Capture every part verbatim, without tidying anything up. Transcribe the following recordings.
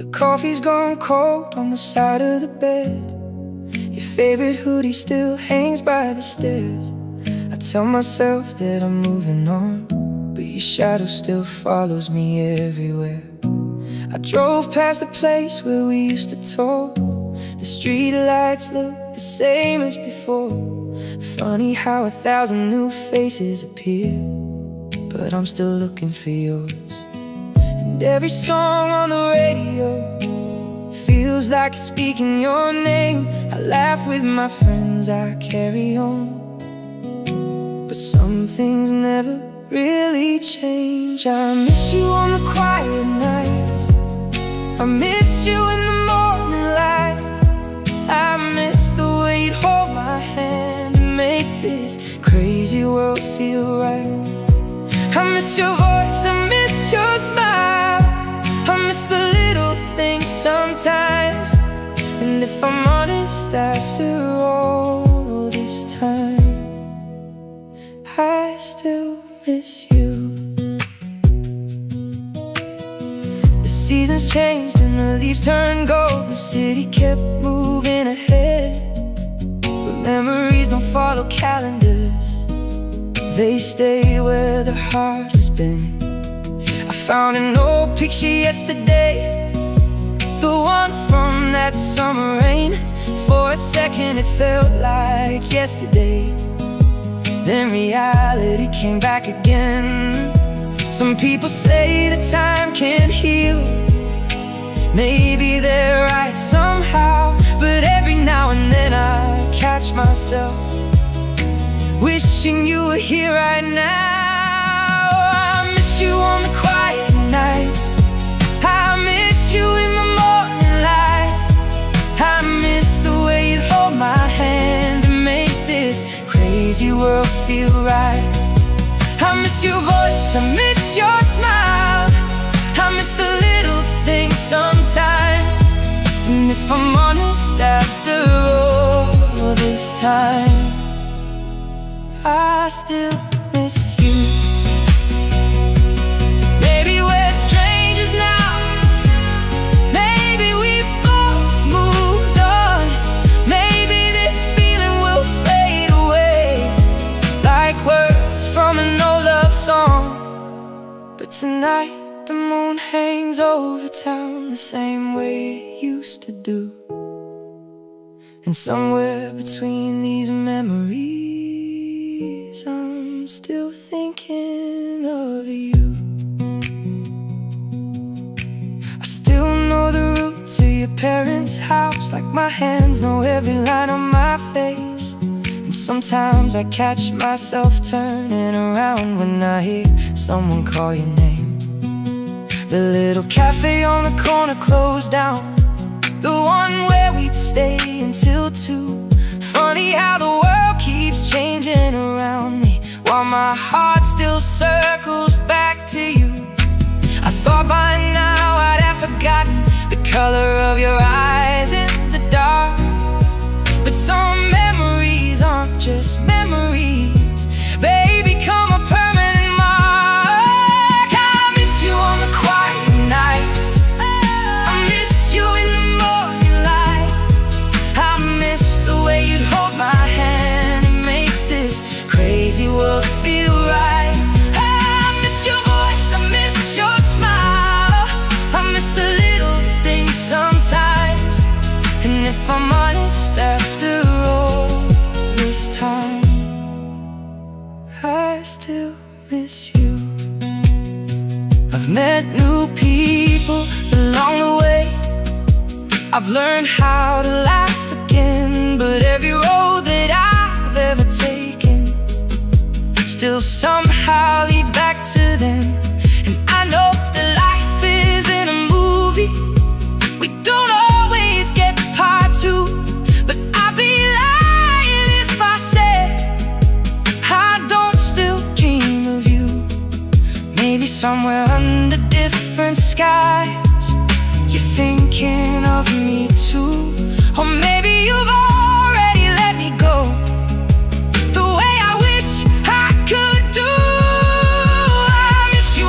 Coffee's gone cold on the side of the bed. Your favorite hoodie still hangs by the stairs. I tell myself that I'm moving on, but your shadow still follows me everywhere. I drove past the place where we used to talk. The street lights look the same as before. Funny how a thousand new faces appear, but I'm still looking for yours. And every song on the radio feels like it's speaking your name. I laugh with my friends, I carry on, but some things never really change. I miss you on the quiet nights, I miss you in the morning light. I miss the way you'd hold my hand and make this crazy world feel right. I miss your voice, I miss your smile, I miss the little things sometimes. And if I'm honest, after all this time, I still miss you. The seasons changed and the leaves turned gold. The city kept moving ahead, but memories don't follow calendars, they stay where the heart has been. I found an old picture yesterday, the one from that summer rain. For a second it felt like yesterday, then reality came back again. Some people say that time can't heal, maybe they're right somehow, but every now and then I catch myself wishing you were here right now. I miss you on the quiet nights, I miss you in the morning light. I miss the way you'd hold my hand and make this crazy world feel right. I miss your voice, I miss your smile, I miss the little things sometimes. And if I'm honest, after all this time, I still miss you. Maybe we're strangers now, maybe we've both moved on, maybe this feeling will fade away like words from an old love song. But tonight the moon hangs over town the same way it used to do, and somewhere between these memories I'm still thinking of you. I still know the route to your parents' house like my hands know every line on my face. And sometimes I catch myself turning around when I hear someone call your name. The little cafe on the corner closed down, the one where we'd stay until two. Funny how the world keeps changing around me, while my heart still circles back to you. I thought by now I'd have forgotten the color of your eyes in the dark, but some memories aren't just memories, they become a permanent mark. I miss you on the quiet nights, I miss you in the morning light. I miss the way you'd hold my hand and make this crazy world feel right. I miss your voice, I miss your smile, I miss the little things sometimes. And if I'm honest, after all this time, I still miss you. I've met new people along the way, I've learned how to laugh again, but every road that I've ever taken still somehow leads back to then. And I know that life isn't a movie, we don't always get part two, but I'd be lying if I said I don't still dream of you. Maybe somewhere under different skies you're thinking of me too, or maybe you've already let me go the way I wish I could do. I miss you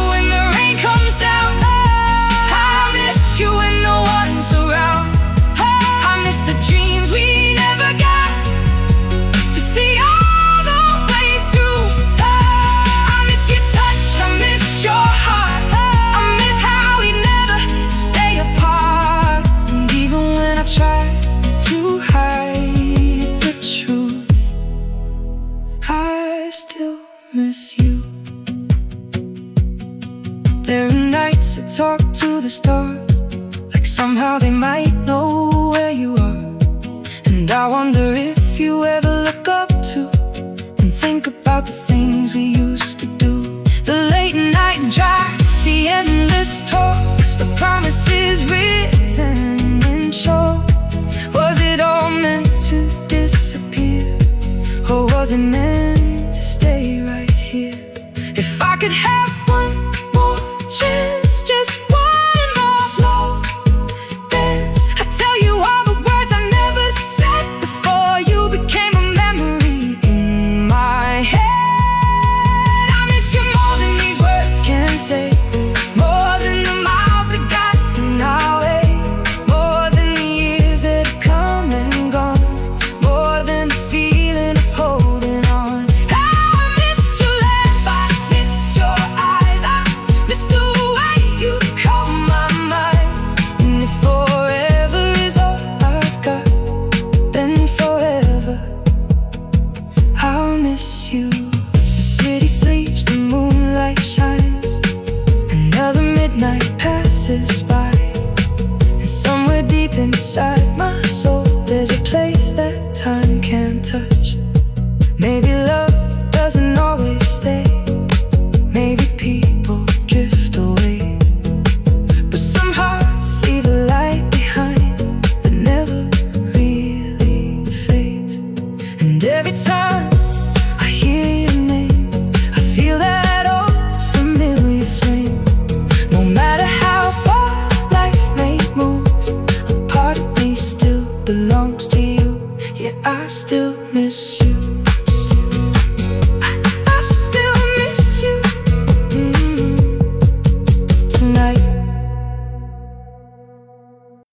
nights I talk to the stars, like somehow they might know where you are. And I wonder if you ever look up to and think about the things we used to do. The late night drives, the endless talks, the promises written in chalk. Was it all meant to disappear, or was it meant to stay right here? If I could have one more chance, just one more slow dance, I'd tell you all the words I never said before you became a memory in my head. I miss you more than these words can say, more than the miles that got in our way, more than the years that have come and gone, more than the feeling of holding on. I miss your laugh, I miss your eyes, I miss the way you call my mind. And if forever is all I've got, then forever I'll miss you. The city sleeps, the moonlight shines, another midnight passes by, and somewhere deep inside my soul there's a place that time can't touch. Maybe love doesn't always stay, maybe people drift away, but some hearts leave a light behind that never really fades. And every time I hear your name, I feel that old familiar flame. No matter how far life may move, a part of me still belongs to you. Yeah, I still miss you.